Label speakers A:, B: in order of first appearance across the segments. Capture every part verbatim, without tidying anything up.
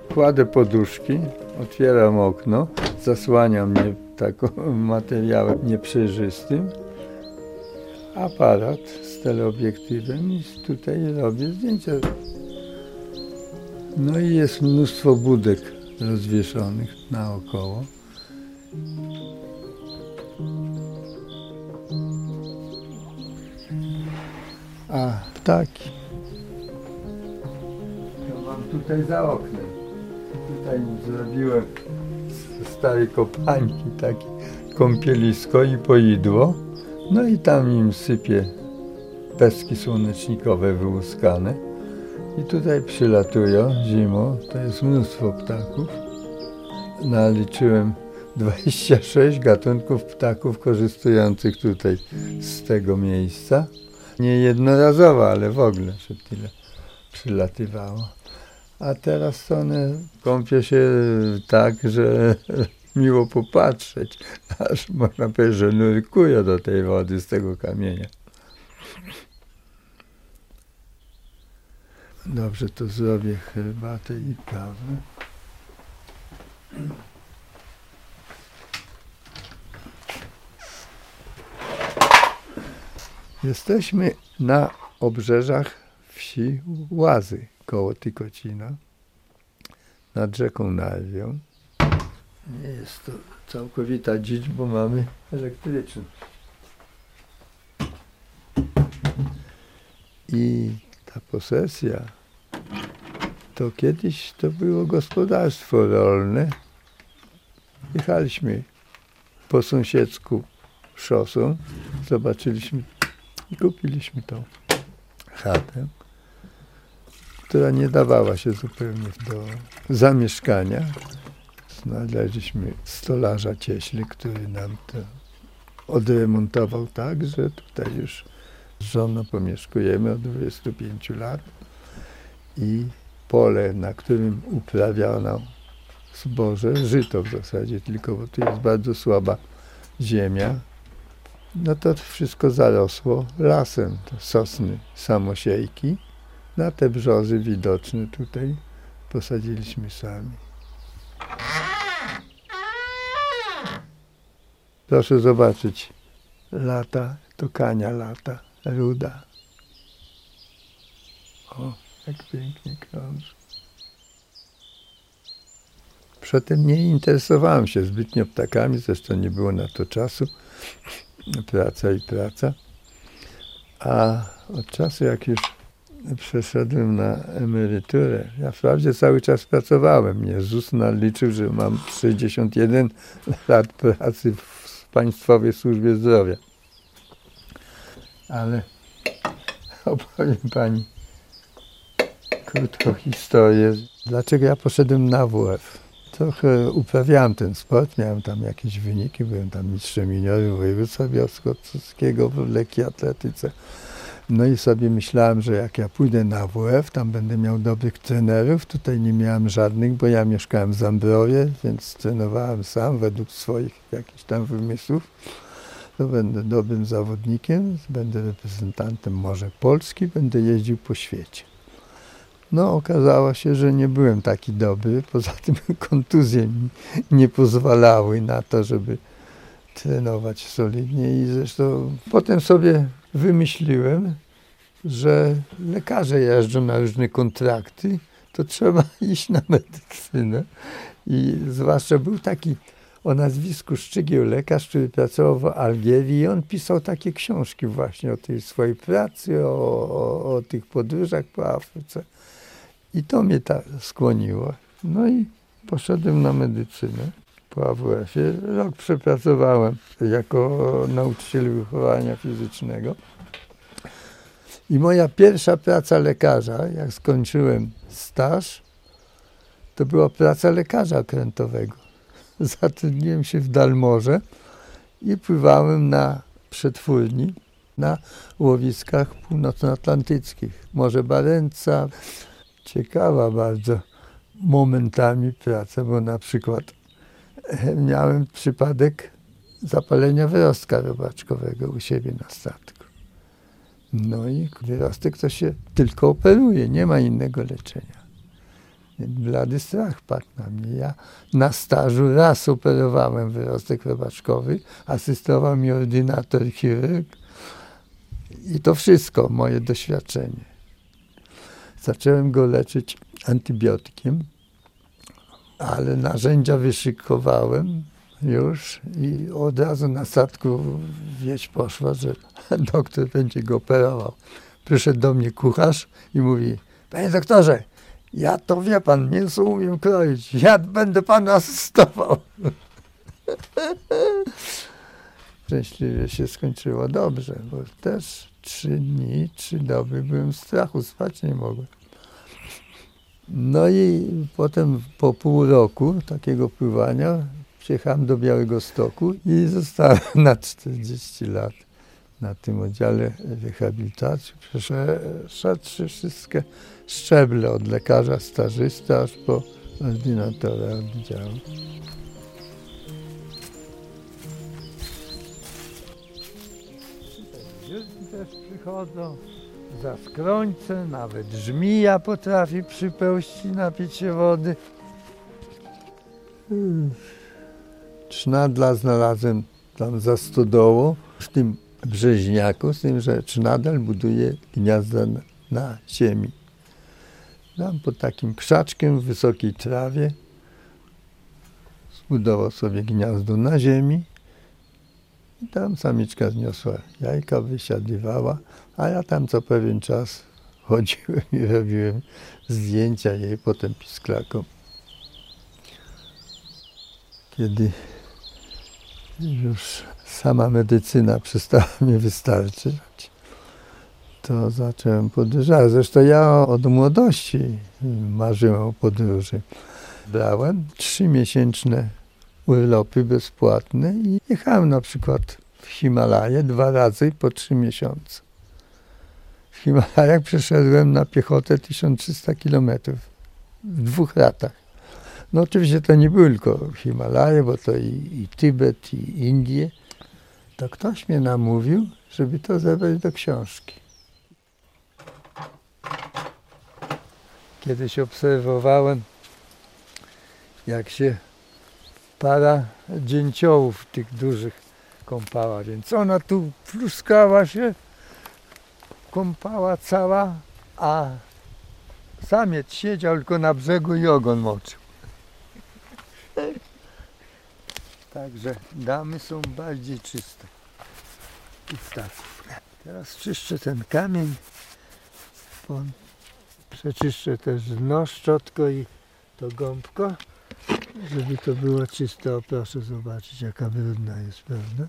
A: Kładę poduszki, otwieram okno, zasłaniam mnie takim materiałem nieprzejrzystym, aparat z teleobiektywem i tutaj robię zdjęcia. No i jest mnóstwo budek rozwieszonych naokoło. A ptaki. To mam tutaj za oknem. Tutaj zrobiłem z starej kopanki takie kąpielisko i poidło. No i tam im sypię pestki słonecznikowe wyłuskane. I tutaj przylatują zimą. To jest mnóstwo ptaków. Naliczyłem dwadzieścia sześć gatunków ptaków korzystujących tutaj z tego miejsca. Nie jednorazowo, ale w ogóle, że tyle przylatywało. A teraz to one kąpią się tak, że miło popatrzeć, aż można powiedzieć, że nurkują do tej wody z tego kamienia. Dobrze, to zrobię herbatę i kawę. Jesteśmy na obrzeżach wsi Łazy koło Tykocina, nad rzeką Narwią. Nie jest to całkowita dzicz, bo mamy elektryczny. I ta posesja to kiedyś to było gospodarstwo rolne. Jechaliśmy po sąsiedzku szosą, zobaczyliśmy i kupiliśmy tą chatę, która nie dawała się zupełnie do zamieszkania. Znaleźliśmy stolarza cieśli, który nam to odremontował tak, że tutaj już z żoną pomieszkujemy od dwudziestu pięciu lat i pole, na którym uprawiano zboże, żyto w zasadzie tylko, bo tu jest bardzo słaba ziemia, no to wszystko zarosło lasem, to sosny samosiejki. Na te brzozy widoczne tutaj posadziliśmy sami. Proszę zobaczyć, lata, to kania lata, ruda. O, jak pięknie krąży. Przedtem nie interesowałem się zbytnio ptakami, zresztą nie było na to czasu. Praca i praca. A od czasu, jak już przeszedłem na emeryturę, ja wprawdzie cały czas pracowałem. Mnie ZUS naliczył, że mam sześćdziesiąt jeden lat pracy w Państwowej Służbie Zdrowia. Ale opowiem pani krótką historię. Dlaczego ja poszedłem na W F? Trochę uprawiałem ten sport, miałem tam jakieś wyniki, byłem tam mistrzem juniorów województwa białostockiego w lekkiej atletyce. No i sobie myślałem, że jak ja pójdę na W F, tam będę miał dobrych trenerów. Tutaj nie miałem żadnych, bo ja mieszkałem w Zambrowie, więc trenowałem sam według swoich jakichś tam wymysłów. To będę dobrym zawodnikiem, będę reprezentantem może Polski, będę jeździł po świecie. No okazało się, że nie byłem taki dobry, poza tym kontuzje mi nie pozwalały na to, żeby trenować solidnie i zresztą potem sobie wymyśliłem, że lekarze jeżdżą na różne kontrakty, to trzeba iść na medycynę. I zwłaszcza był taki o nazwisku Szczygieł lekarz, który pracował w Algierii i on pisał takie książki właśnie o tej swojej pracy, o, o, o tych podróżach po Afryce. I to mnie tak skłoniło. No i poszedłem na medycynę po A W F-ie. Rok przepracowałem jako nauczyciel wychowania fizycznego. I moja pierwsza praca lekarza, jak skończyłem staż, to była praca lekarza okrętowego. Zatrudniłem się w Dalmorze i pływałem na przetwórni na łowiskach północnoatlantyckich. Morze Barentsa. Ciekawa bardzo momentami praca, bo na przykład miałem przypadek zapalenia wyrostka robaczkowego u siebie na statku. No i wyrostek to się tylko operuje, nie ma innego leczenia. Blady strach padł na mnie. Ja na stażu raz operowałem wyrostek robaczkowy, asystował mi ordynator chirurg i to wszystko, moje doświadczenie. Zacząłem go leczyć antybiotykiem, ale narzędzia wyszykowałem już i od razu na statku wieść poszła, że doktor będzie go operował. Przyszedł do mnie kucharz i mówi: panie doktorze, ja to wie pan, mięso umiem kroić, ja będę panu asystował. Szczęśliwie się skończyło dobrze, bo też trzy dni, trzy doby byłem w strachu, spać nie mogłem. No i potem po pół roku takiego pływania przyjechałem do Białegostoku i zostałem na czterdzieści lat na tym oddziale rehabilitacji. Przeszedłszy wszystkie szczeble od lekarza stażysta aż po ordynatora oddziału. Wilki też przychodzą, zaskrońce, nawet żmija potrafi przypełść i napić się wody. Cznadla znalazłem tam za stodołą, w tym brzeźniaku, z tym, że cznadel buduje gniazda na, na ziemi. Tam pod takim krzaczkiem w wysokiej trawie zbudował sobie gniazdo na ziemi i tam samiczka zniosła jajka, wysiadywała, a ja tam co pewien czas chodziłem i robiłem zdjęcia jej, potem pisklakom. Kiedy już sama medycyna przestała mi wystarczyć, to zacząłem podróżować. Zresztą ja od młodości marzyłem o podróży. Brałem trzymiesięczne urlopy bezpłatne i jechałem na przykład w Himalaje dwa razy po trzy miesiące. W Himalajach przeszedłem na piechotę tysiąc trzysta kilometrów w dwóch latach. No oczywiście to nie były tylko Himalaje, bo to i, i Tybet, i Indie. To ktoś mnie namówił, żeby to zebrać do książki. Kiedyś obserwowałem, jak się para dzięciołów w tych dużych kąpała, więc ona tu pluskała się, kąpała cała, a samiec siedział tylko na brzegu i ogon moczył. Także damy są bardziej czyste i ptaków. Teraz czyszczę ten kamień, przeczyszczę też dno, szczotko i to gąbko, żeby to było czyste. O, proszę zobaczyć, jaka brudna jest, prawda?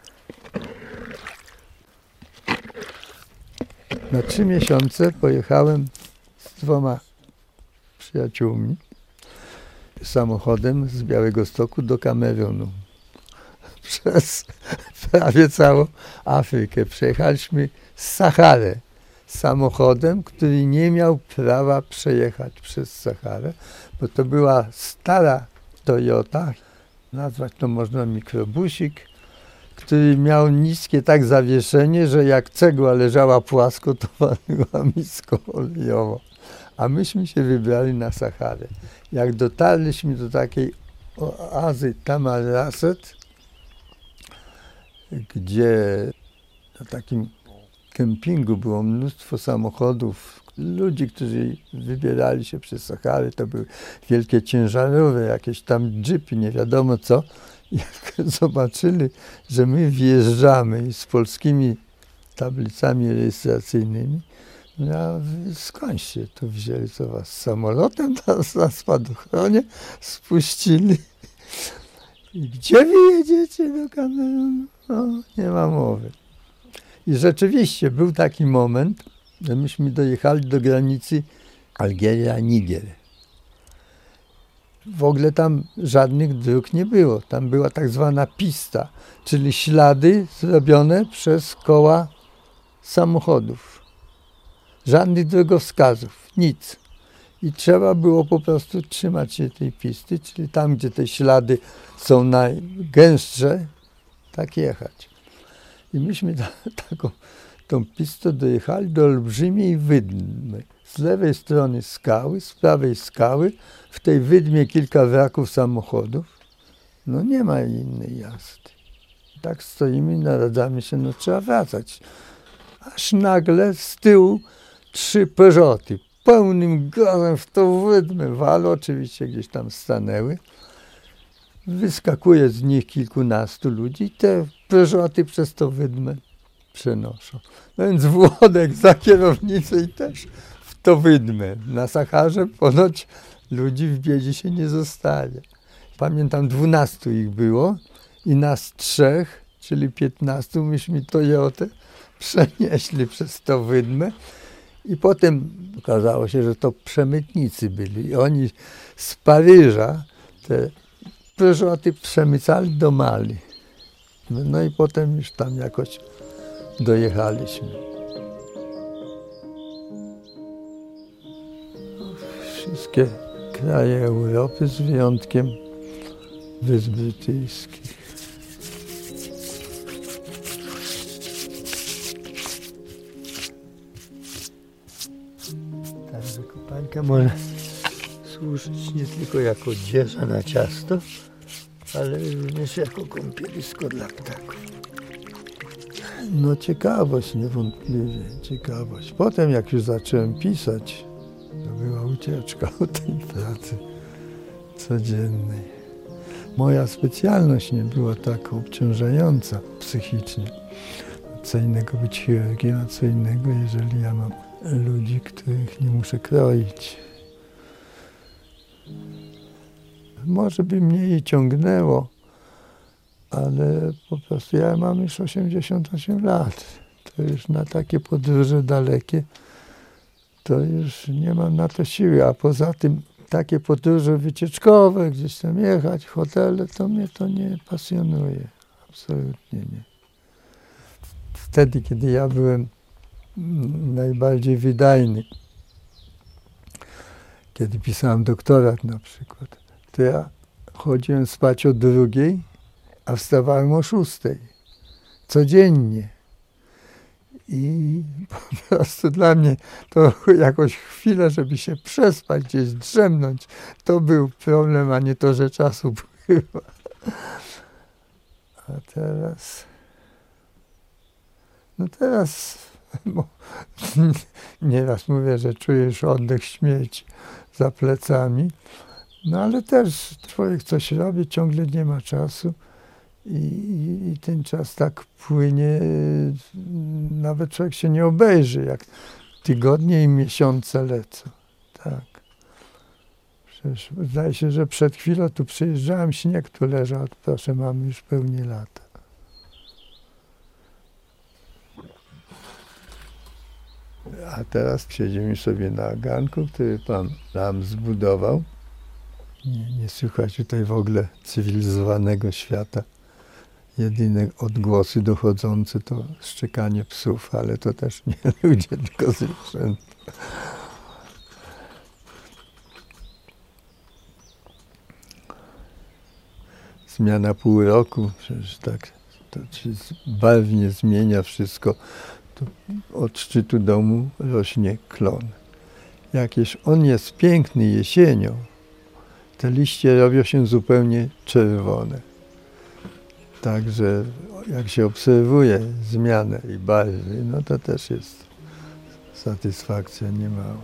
A: Na trzy miesiące pojechałem z dwoma przyjaciółmi samochodem z Białegostoku do Kamerunu. Przez prawie całą Afrykę. Przejechaliśmy Saharę samochodem, który nie miał prawa przejechać przez Saharę, bo to była stara Toyota, nazwać to można mikrobusik, który miał niskie tak zawieszenie, że jak cegła leżała płasko, to waliła miską olejową. A myśmy się wybrali na Saharę. Jak dotarliśmy do takiej oazy Tamanrasset, gdzie na takim kempingu było mnóstwo samochodów, ludzi, którzy wybierali się przez Saharę, to były wielkie ciężarowe, jakieś tam dżipy, nie wiadomo co. Jak zobaczyli, że my wjeżdżamy z polskimi tablicami rejestracyjnymi, no, skądście tu wzięli, co was samolotem na spadochronie spuścili? I gdzie wy jedziecie do Kamerunu? No, nie ma mowy. I rzeczywiście był taki moment, że myśmy dojechali do granicy Algieria-Niger. W ogóle tam żadnych dróg nie było. Tam była tak zwana pista, czyli ślady zrobione przez koła samochodów. Żadnych drogowskazów, nic. I trzeba było po prostu trzymać się tej pisty, czyli tam, gdzie te ślady są najgęstsze, tak jechać. I myśmy ta, taką, tą pistą dojechali do olbrzymiej wydmy. Z lewej strony skały, z prawej skały, w tej wydmie kilka wraków samochodów. No nie ma innej jazdy. Tak stoimy, naradzamy się, no trzeba wracać. Aż nagle z tyłu trzy Peugeoty pełnym gazem w tą wydmę walą, oczywiście gdzieś tam stanęły. Wyskakuje z nich kilkunastu ludzi i te Peugeoty przez tą wydmę przenoszą. No więc Włodek za kierownicę i też w to wydmę. Na Saharze ponoć ludzi w biedzie się nie zostaje. Pamiętam, dwunastu ich było i nas trzech, czyli piętnastu, myśmy Toyotę przenieśli przez to wydmę i potem okazało się, że to przemytnicy byli i oni z Paryża te Peugeoty przemycali do Mali. No i potem już tam jakoś dojechaliśmy. Wszystkie kraje Europy z wyjątkiem Wysp Brytyjskich. Ta zakopanka może służyć nie tylko jako dzieża na ciasto, ale również jako kąpielisko dla ptaków. No ciekawość, niewątpliwie, ciekawość. Potem jak już zacząłem pisać, to była ucieczka od tej pracy codziennej. Moja specjalność nie była tak obciążająca psychicznie. Co innego być chirurgiem, a co innego, jeżeli ja mam ludzi, których nie muszę kroić. Może by mnie i ciągnęło, ale po prostu ja mam już osiemdziesiąt osiem lat. To już na takie podróże dalekie, to już nie mam na to siły. A poza tym takie podróże wycieczkowe, gdzieś tam jechać, hotele, to mnie to nie pasjonuje. Absolutnie nie. Wtedy, kiedy ja byłem najbardziej wydajny, kiedy pisałem doktorat na przykład, to ja chodziłem spać o drugiej, a wstawałem o szóstej. Codziennie. I po prostu dla mnie to jakoś chwilę, żeby się przespać, gdzieś drzemnąć, to był problem, a nie to, że czasu było. A teraz... No teraz... Nieraz mówię, że czujesz oddech śmierci za plecami. No ale też człowiek coś robi, ciągle nie ma czasu i, i, i ten czas tak płynie, nawet człowiek się nie obejrzy, jak tygodnie i miesiące lecą. Tak. Przecież zdaje się, że przed chwilą tu przyjeżdżałem, śnieg tu leżał, proszę, mamy już pełni lata. A teraz siedzimy sobie na ganku, który pan nam zbudował. Nie, nie słychać tutaj w ogóle cywilizowanego świata. Jedyne odgłosy dochodzące to szczekanie psów, ale to też nie ludzie, tylko zwierzęta. Zmiana pół roku, przecież tak to się barwnie zmienia wszystko. To od szczytu domu rośnie klon. Jakieś on jest piękny jesienią, te liście robią się zupełnie czerwone. Także jak się obserwuje zmianę i barwy, no to też jest satysfakcja niemała.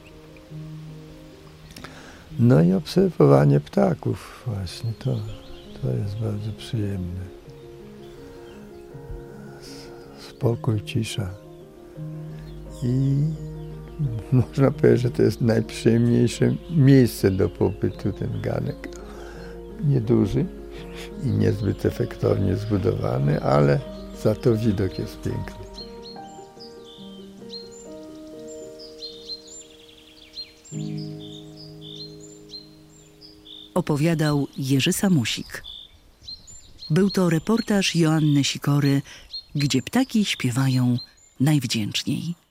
A: No i obserwowanie ptaków właśnie, to, to jest bardzo przyjemne. Spokój, cisza. I można powiedzieć, że to jest najprzyjemniejsze miejsce do pobytu, ten ganek. Nieduży i niezbyt efektownie zbudowany, ale za to widok jest piękny.
B: Opowiadał Jerzy Samusik. Był to reportaż Joanny Sikory, gdzie ptaki śpiewają najwdzięczniej.